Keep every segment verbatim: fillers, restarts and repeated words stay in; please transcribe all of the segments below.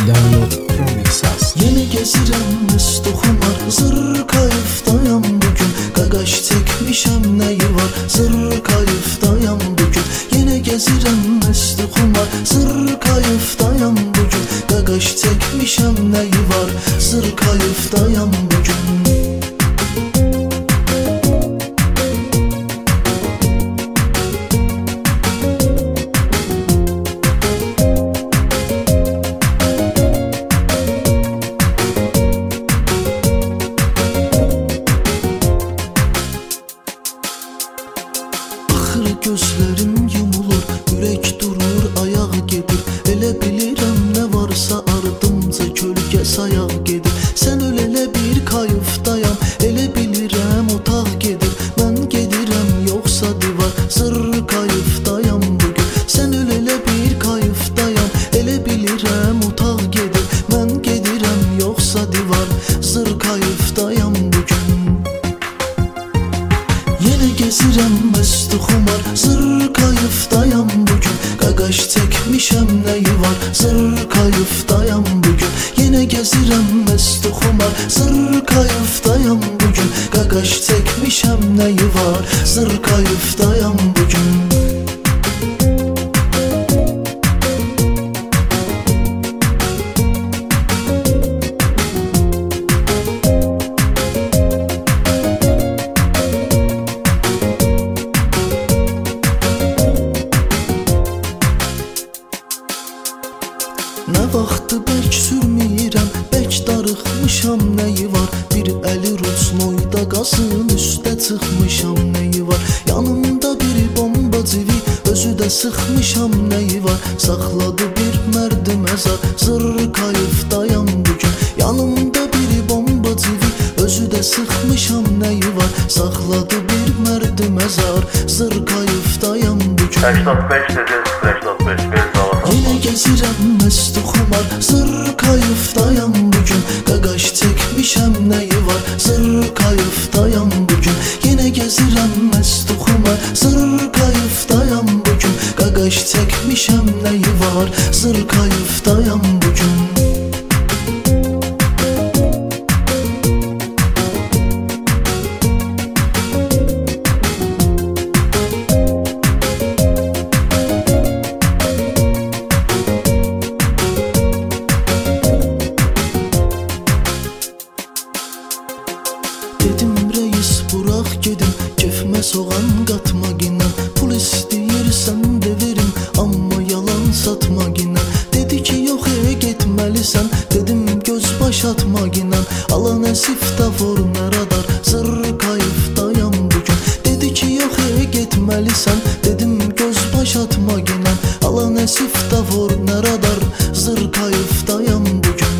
Download Remixas. Yeni gezirəm mest oxumar, zırr kayıfdayam bugün. Qaqaş çəkmişəm nəyi var, zırr kayıfdayam bugün. Yeni gezirəm mest oxumar, zırr kayıfdayam bugün. Qaqaş çəkmişəm nəyi var, zırr kayıfdayam bugün. Gözlərim yumulur, ürək durur, ayaq gedir. Elə bilirəm nə varsa ardımca kölgə sayaq gedir. Sən öl elə bir kayıfdayam, elə bilirəm otaq gedir. Mən gedirəm yoxsa divar, zırr kayıfdayam bugün. Sən öl elə bir kayıfdayam, elə bilirəm otaq gedir. Mən gedirəm yoxsa divar, zırr kayıfdayam bugün. Yine gezirəm mest xumar, zırr kayıfdayam bugün. Qaqaş çəkmişəm nəyi var, zırr kayıfdayam bugün. Yine gezirəm mest xumar, zırr kayıfdayam bugün. Qaqaş çəkmişəm nəyi var, zırr kayıfdayam bugün. Nə vaxtı bərk sürməyirəm, bərk darıxmışam nəyi var. Bir əli ruçnoyda qazın üstə çıxmışam nəyi var. Yanımda bir bomba civi, özü də sıxmışam nəyi var. Saxladı bir mərd məzar, zırr kayıfdayam bugün. Yanımda bir bomba civi, özü də sıxmışam nəyi var. Saxladı bir mərd məzar, zırr kayıfdayam bugün. səksən beş dediniz, səksən beş ver zalatan. Yine gezirəm mest xumar, zırr kayıfdayam bugün. Qaqaş çəkmişəm nəyi var, zırr kayıfdayam bugün. Yine gezirəm mest xumar, zırr kayıfdayam bugün. Qaqaş çəkmişəm nəyi var, zırr kayıfdayam bugün. Dedim reis bırak gedim, kefmə soğan qatma ginən. Pul istəyirsən də verim, amma yalan satma ginən. Dedi ki yox e getməlisən, dedim göz baş atma ginən. Ala nə sifta vur nə radar, zırr kayıfdayam bugün. Dedi ki yox e getməlisən, dedim göz baş atma ginən. Ala nə sifta vur nə radar, zırr kayıfdayam bugün.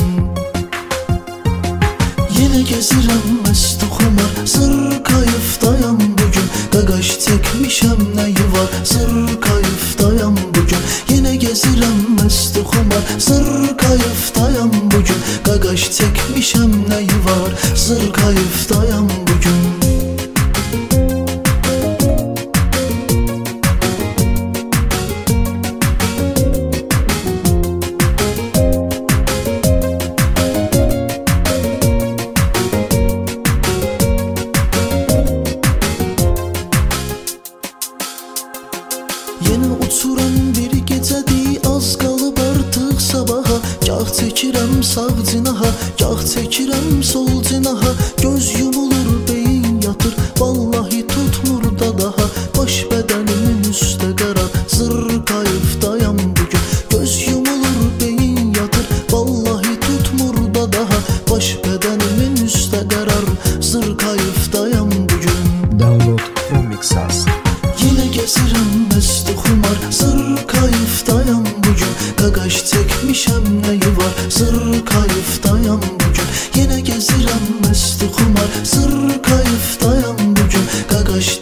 Yine gezirəm mest xumar, zırr kayıfdayam bugün. Qaqaş çəkmişəm nəyi var, zırr kayıfdayam bugün. Yine gezirəm mest xumar, zırr kayıfdayam bugün. Qaqaş çəkmişəm nəyi var, zırr kayıfdayam bugün. Yeni uçuran bir gecədir, az qalıb artıq sabaha. Gah çəkirəm sağ cinaha, gah çəkirəm sol cinaha. Göz yumulur, beyin yatır, vallahi tutmur da daha. Baş bədənimin üstə qərar, zırr kayıfdayam bugün. Göz yumulur, beyin yatır, vallahi tutmur da daha. Baş bədənimin üstə qərar, zırr kayıfdayam bugün. Download Remixas. Yine gezirəm mest xumar, zırr kayıfdayam bugün. Qaqaş çəkmişəm nəyi var, zırr kayıfdayam bugün. Yine gezirəm mest xumar, zırr kayıfdayam bugün. Qaqaş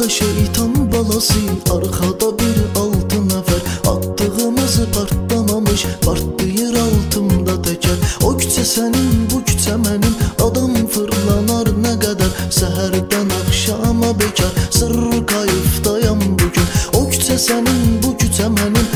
Sağda şeytan balası, arkada bir altı nəfər. Attığımız partlamamış, partlayır altımda təkər. O küçə sənin, bu küçə mənim, adam fırlanar nə qədər. Səhərdən axşama bekar, sırrı kayıfdayam bugün. O küçə sənin, bu küçə mənim,